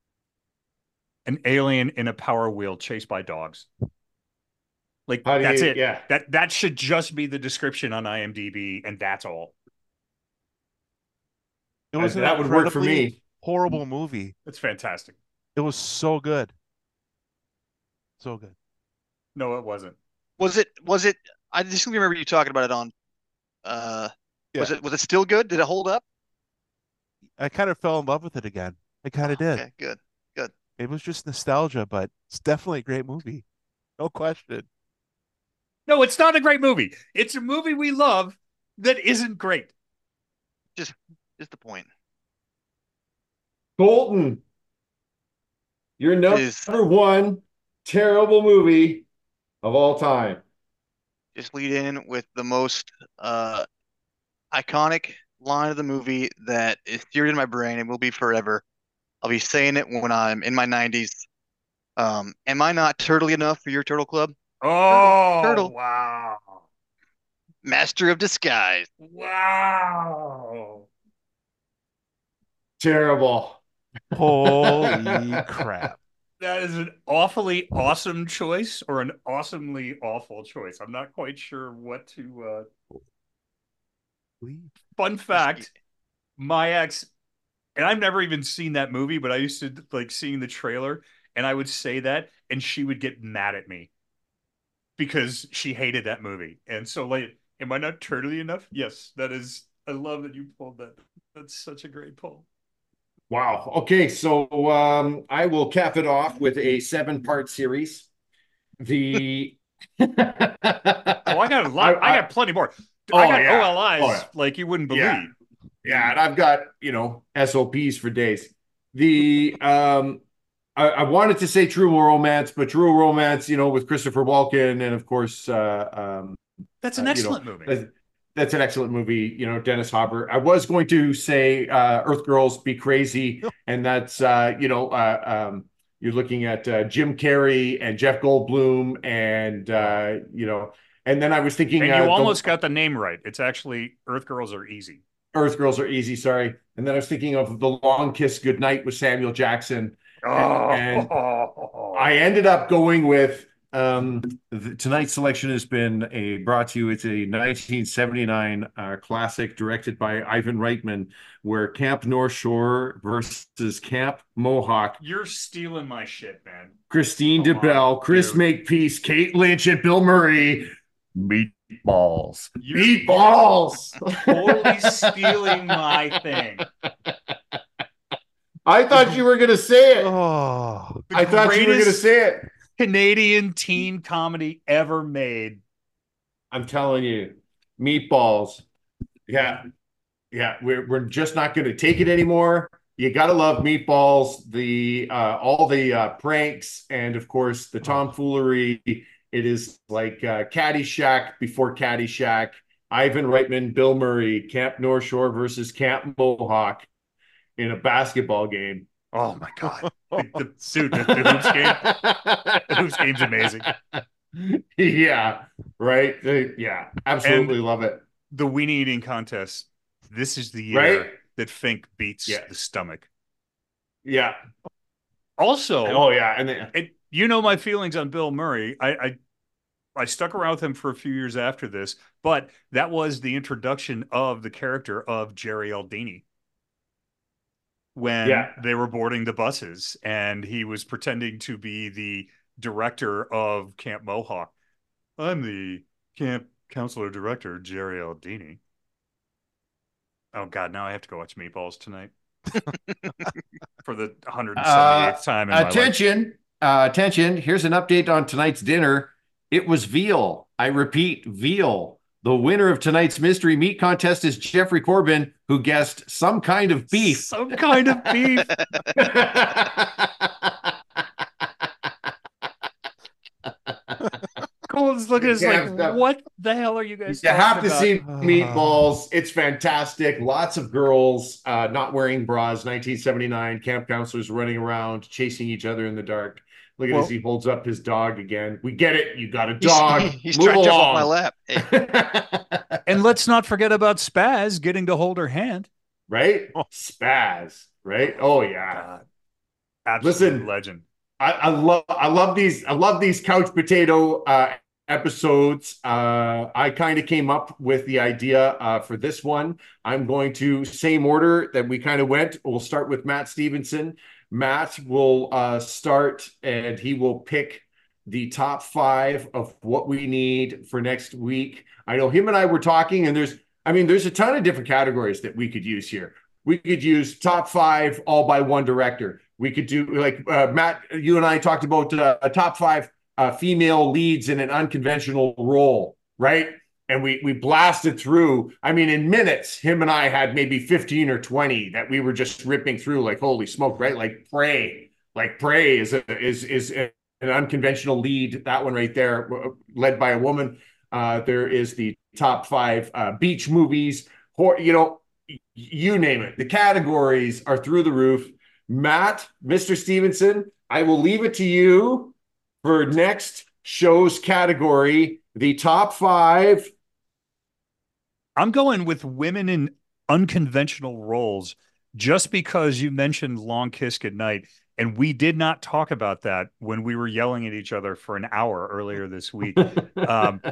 An alien in a Power Wheel chased by dogs. Like, How do that's you- it. yeah. That that should just be the description on IMDb, and that's all. It was an That would work for incredibly me. horrible movie. It's fantastic. It was so good. So good. No, it wasn't. Was it? Was it? I just remember you talking about it on. Uh, was Yeah. it? Was it still good? Did it hold up? I kind of fell in love with it again. I kind of did. Okay, good, good. It was just nostalgia, but it's definitely a great movie. No question. No, it's not a great movie. It's a movie we love that isn't great. Just, just the point. Colton, your number Is- one terrible movie of all time. Just lead in with the most uh iconic line of the movie that is seared in my brain and will be forever. I'll be saying it when I'm in my nineties. Um, am I not turtly enough for your turtle club? Oh, Turtle. wow. Master of disguise. Wow. Terrible. Holy crap. That is an awfully awesome choice or an awesomely awful choice. I'm not quite sure what to. Uh... Fun fact: my ex, and I've never even seen that movie, but I used to like seeing the trailer, and I would say that, and she would get mad at me because she hated that movie. And so, like, am I not turtly enough? Yes, that is. I love that you pulled that. That's such a great pull. Wow. Okay, so um, I will cap it off with a seven-part series. The Oh, I got a lot. I, I- got plenty more. Oh, I got yeah. O L Is Oh, yeah. like you wouldn't believe. Yeah. Yeah, and I've got, you know, S O Ps for days. The um I, I wanted to say True Romance, but True Romance, you know, with Christopher Walken and of course uh um That's an uh, you know, excellent movie. That's, that's an excellent movie, you know, Dennis Hopper. I was going to say uh Earth Girls Be Crazy, and that's uh, you know, uh um you're looking at uh, Jim Carrey and Jeff Goldblum and uh, you know, and then I was thinking And you uh, the- almost got the name right. It's actually Earth Girls Are Easy. Earth Girls Are Easy, sorry. And then I was thinking of The Long Kiss Goodnight with Samuel Jackson. Oh. And, and I ended up going with Um, th- tonight's selection has been a brought to you. It's a nineteen seventy-nine uh, classic directed by Ivan Reitman, where Camp North Shore versus Camp Mohawk. You're stealing my shit, man. Christine Come DeBelle, on, Chris dude. Makepeace, Kate Lynch, and Bill Murray. Meatballs. You're- Meatballs. Totally stealing my thing. I thought you were going to say it. Oh, The I thought you were going to greatest say it. Canadian teen comedy ever made. I'm telling you, Meatballs. Yeah. Yeah. We're, we're just not going to take it anymore. You got to love Meatballs, the uh, all the uh, pranks, and of course, the tomfoolery. It is like uh, Caddyshack before Caddyshack. Ivan Reitman, Bill Murray, Camp North Shore versus Camp Mohawk in a basketball game. Oh my god, the, the, dude, the, the hoops game. The hoops game's amazing. Yeah, right. Uh, yeah, absolutely And love it. The weenie eating contest. This is the year Right? that Fink beats Yeah. the stomach. Yeah. Also, Oh yeah, and then, it, you know my feelings on Bill Murray. I, I I stuck around with him for a few years after this, but that was the introduction of the character of Jerry Aldini when Yeah. they were boarding the buses, and he was pretending to be the director of Camp Mohawk. I'm the camp counselor director, Jerry Aldini. Oh God, now I have to go watch Meatballs tonight for the one hundred seventy-eighth Uh, time in my life. attention, uh, attention. Here's an update on tonight's dinner. It was veal. I repeat, veal. The winner of tonight's mystery meat contest is Jeffrey Corbin, who guessed some kind of beef. Some kind of beef. Cole's looking at us Yeah, like, stuff. what the hell are you guys You have to talking see about? Meatballs. It's fantastic. Lots of girls uh, not wearing bras. nineteen seventy-nine camp counselors running around chasing each other in the dark. Look at Well- this. He holds up his dog again. We get it. You got a He's, dog. he's Move trying to jump off my along. lap. Hey, And let's not forget about Spaz getting to hold her hand. Right? Spaz. Right? Oh yeah. God. Absolute Listen. legend. I, I love I love these I love these couch potato uh, episodes. Uh, I kind of came up with the idea uh, for this one. I'm going to same order that we kind of went. We'll start with Matt Stevenson. Matt will uh, start and he will pick the top five of what we need for next week. I know him and I were talking, and there's I mean there's a ton of different categories that we could use here. We could use top five all by one director. We could do like uh, Matt, you and I talked about uh, a top five uh, female leads in an unconventional role, right? And we we blasted through. I mean, in minutes, him and I had maybe fifteen or twenty that we were just ripping through. Like holy smoke, right? Like Prey, like Prey is a, is is an unconventional lead. That one right there, led by a woman. Uh, there is the top five uh, beach movies. Or, you know, you name it. The categories are through the roof. Matt, Mister Stevenson, I will leave it to you for next show's category, the top five. I'm going with women in unconventional roles just because you mentioned Long Kiss Goodnight. And we did not talk about that when we were yelling at each other for an hour earlier this week. um,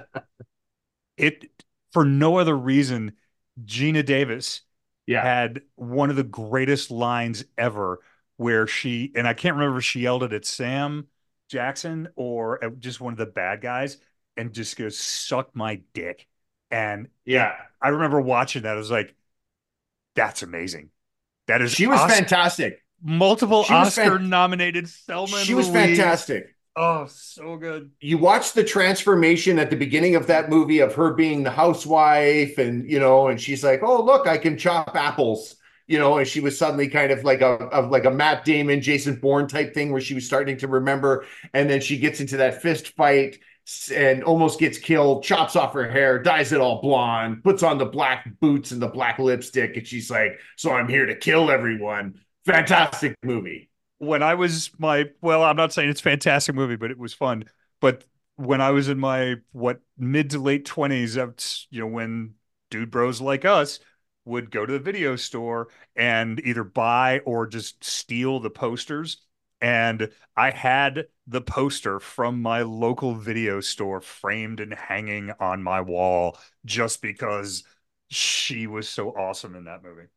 it for no other reason, Gina Davis Yeah. had one of the greatest lines ever where she, and I can't remember if she yelled it at Sam Jackson or at just one of the bad guys, and just goes, suck my dick. And Yeah. I remember watching that. I was like, that's amazing. That is She was Os- fantastic. multiple She was Oscar fan- nominated Thelma and She was Louise. fantastic. Oh, so good. You watch the transformation at the beginning of that movie of her being the housewife, and you know, and she's like, "Oh, look, I can chop apples," you know, and she was suddenly kind of like a of like a Matt Damon, Jason Bourne type thing where she was starting to remember, and then she gets into that fist fight and almost gets killed, chops off her hair, dyes it all blonde, puts on the black boots and the black lipstick, and she's like, "So I'm here to kill everyone." Fantastic movie. When I was my, well, I'm not saying it's a fantastic movie, but it was fun. But when I was in my, what, mid to late twenties, that's, you know, when dude bros like us would go to the video store and either buy or just steal the posters And I had the poster from my local video store framed and hanging on my wall just because she was so awesome in that movie.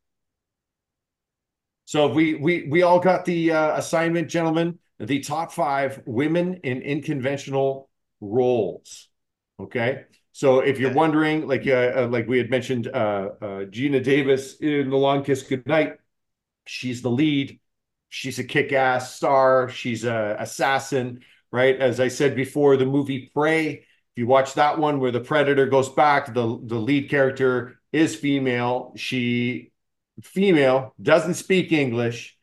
So we we we all got the uh, assignment, gentlemen. The top five women in unconventional roles. Okay, so if you're wondering, like uh, uh, like we had mentioned, uh, uh, Gina Davis in The Long Kiss Goodnight, she's the lead. She's a kick-ass star. She's a assassin, right? As I said before, the movie Prey. If you watch that one where the predator goes back, the the lead character is female. She female doesn't speak English,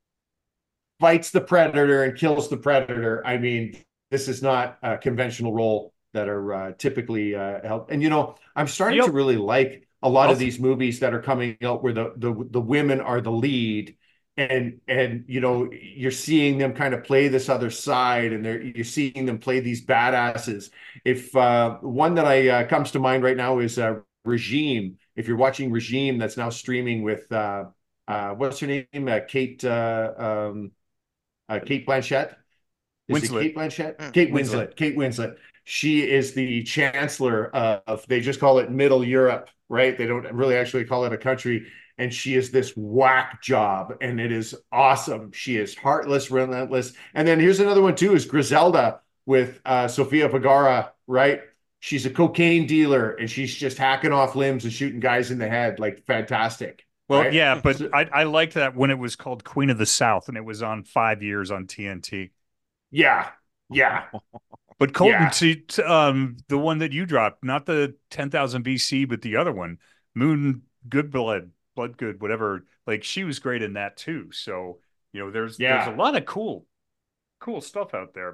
fights the predator and kills the predator. I mean, this is not a conventional role that are uh, typically uh, held. And you know, I'm starting Yep. to really like a lot Also- of these movies that are coming out where the the the women are the lead. And and you know, you're seeing them kind of play this other side, and they're you're seeing them play these badasses. If uh, one that I uh, comes to mind right now is uh, Regime. If you're watching Regime, that's now streaming with uh, uh, what's her name, uh, Kate uh, um, uh, Kate Blanchett. Is Winslet. it Kate Blanchett? Kate Winslet. Winslet. Kate Winslet. She is the chancellor of. They just call it Middle Europe, right? They don't really actually call it a country. And she is this whack job, and it is awesome. She is heartless, relentless. And then here's another one too: is Griselda with uh, Sofia Vergara, right? She's a cocaine dealer, and she's just hacking off limbs and shooting guys in the head, like fantastic. Well, right? yeah, but I, I liked that when it was called Queen of the South, and it was on five years on T N T. Yeah, yeah. But Colton, Yeah. to, to, um, the one that you dropped, not the ten thousand B C, but the other one, Moon Goodblood, Blood Good, whatever. Like, she was great in that too. So, you know, there's Yeah. there's a lot of cool, cool stuff out there.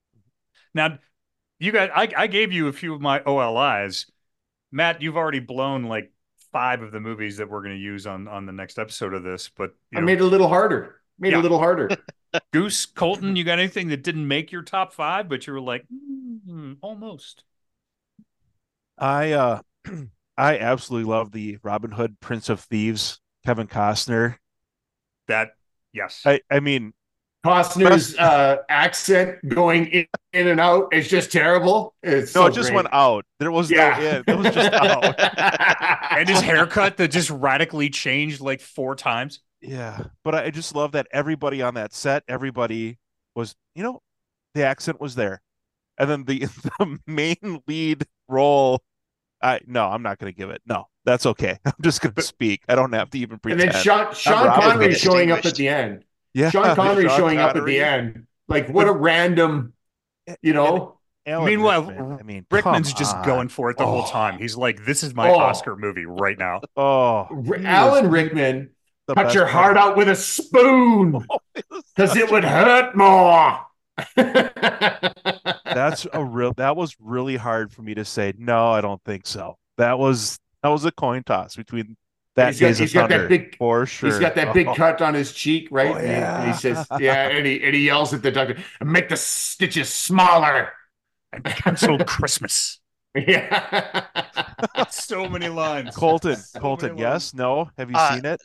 Now, you guys, I, I gave you a few of my O L Is. Matt, you've already blown like five of the movies that we're going to use on on the next episode of this. But you I know, made it a little harder. Made it Yeah. a little harder. Goose, Colton, you got anything that didn't make your top five, but you were like, mm, almost? I uh I absolutely love the Robin Hood Prince of Thieves, Kevin Costner. That, yes. I, I mean, Costner's uh, accent going in, in and out is just terrible. It's no, so it just great. went out. There was Yeah. no in. It was just out. And his haircut that just radically changed like four times. Yeah, but I just love that everybody on that set, everybody was, you know, the accent was there. And then the the main lead role, I no, I'm not going to give it. No, that's okay. I'm just going to speak. I don't have to even And pretend. then Sean, I'm Sean Robin Connery Hood. showing up at the end. Yeah, Sean Connery Sean showing up at Connery. the end. Like, what a random, you know? Alan Meanwhile, Rickman, I mean, Rickman's come just on. going for it the whole Oh. time. He's like, this is my Oh. Oscar movie right now. Oh, R- he Alan was Rickman, the cut best your part. heart out with a spoon because it would hurt more. That's a real. That was really hard for me to say. No, I don't think so. That was that was a coin toss between that He's got- Days of he's got that Thunder big- for sure. He's got that big Oh. cut on his cheek, right? Oh, And he- and, he, yeah. says, yeah, and he, and he yells at the doctor, make the stitches smaller. And cancel Christmas. Yeah. So many lines. Colton, So Colton, many yes, no, have you Uh, seen it?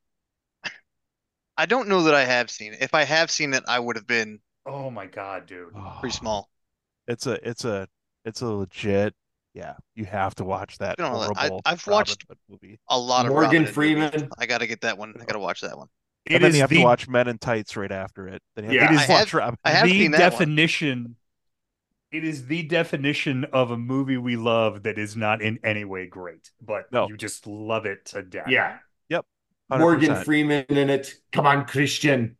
I don't know that I have seen it. If I have seen it, I would have been Oh my God, dude. pretty small. It's a, it's a, it's a legit. Yeah, you have to watch that You know, I, horrible. I've Robin watched Hood movie. a lot of Morgan Robin Hood Freeman. movies. I got to get that one. I got to watch that one. It And then is you have the, to watch Men in Tights right after it. Then you have Yeah. to it I is have- watch Robin. I have the seen that one. definition. It is the definition of a movie we love that is not in any way great, but No. you just love it to death. Yeah. Yep. one hundred Morgan percent. Freeman in it. Come on, Christian.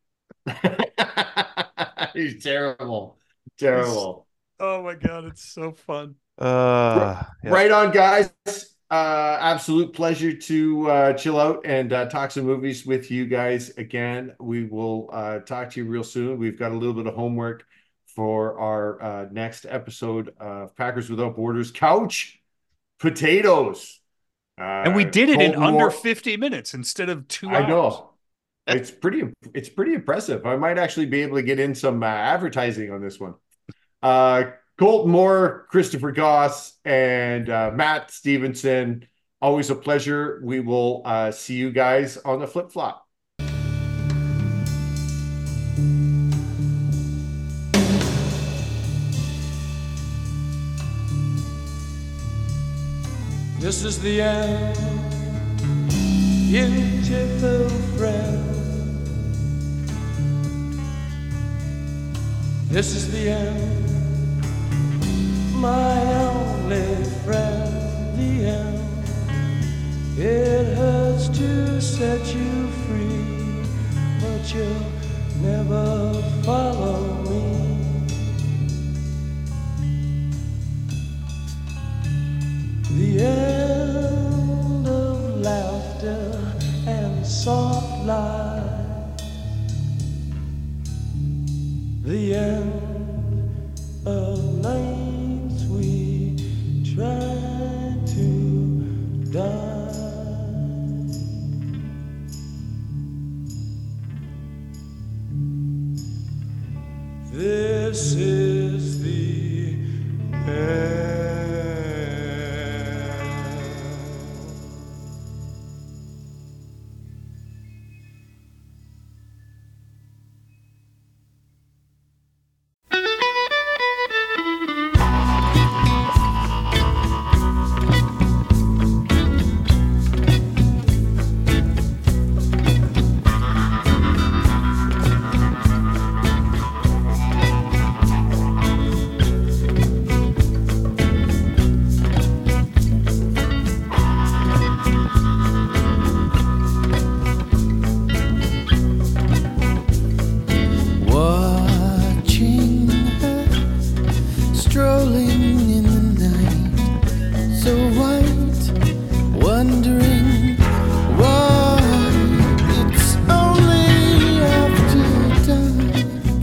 He's terrible. Terrible. Oh my God, it's so fun. Uh, yeah. Right on, guys. Uh, absolute pleasure to uh, chill out and uh, talk some movies with you guys again. We will uh, talk to you real soon. We've got a little bit of homework for our uh, next episode of Packers Without Borders Couch Potatoes. Uh, And we did it in Cold under War- fifty minutes instead of two I hours. know. It's pretty. It's pretty impressive. I might actually be able to get in some uh, advertising on this one. Uh, Colt Moore, Christopher Goss, and uh, Matt Stevenson. Always a pleasure. We will uh, see you guys on the flip flop. This is the end, beautiful friend. This is the end, my only friend. The end. It hurts to set you free, but you'll never follow me. The end of laughter and soft lies. The end of nights we try to die. This is the end. Watching her strolling in the night, so white, wondering why it's only after dark.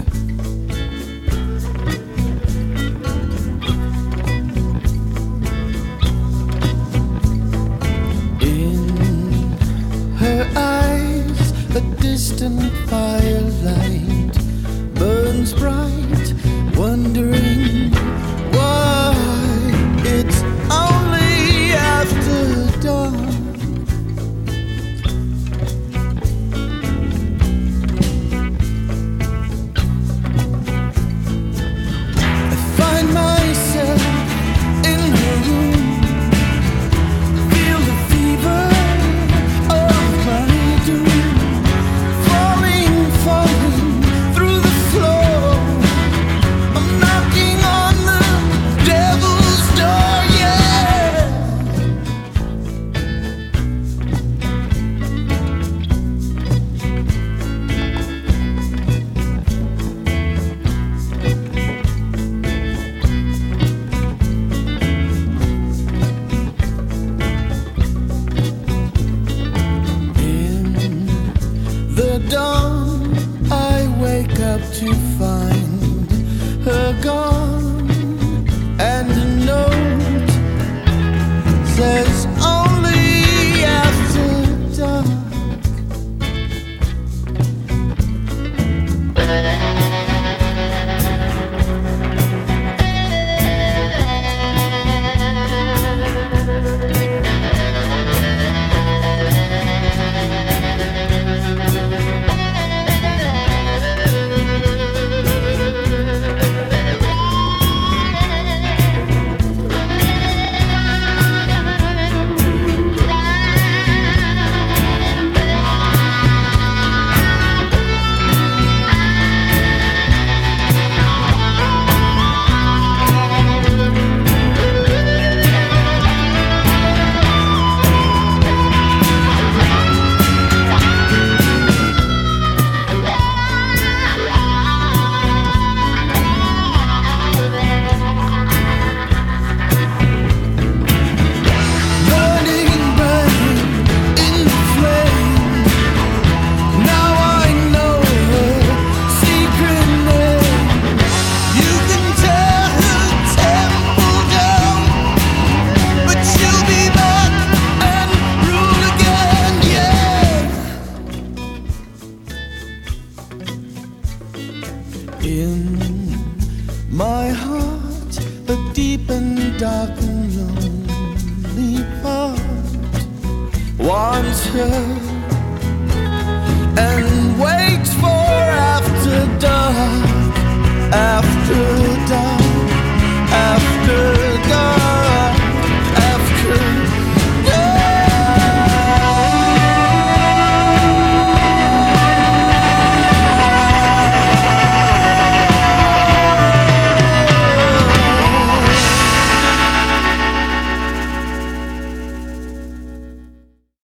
In her eyes, a distant firelight burns bright, wondering why it's only after dawn. I find myself in her room, feel the fever of my doom, falling, falling through the floor. I'm knocking on the devil's door, yeah. In the dawn, I wake up to find her gone, and a note says only after dark. Burning, burning in the flame. Now I know her secret name. You can tear her temple down, but she'll be back and rule again, yeah. In my heart, a deep and dark and lonely part wants her and waits for after dark.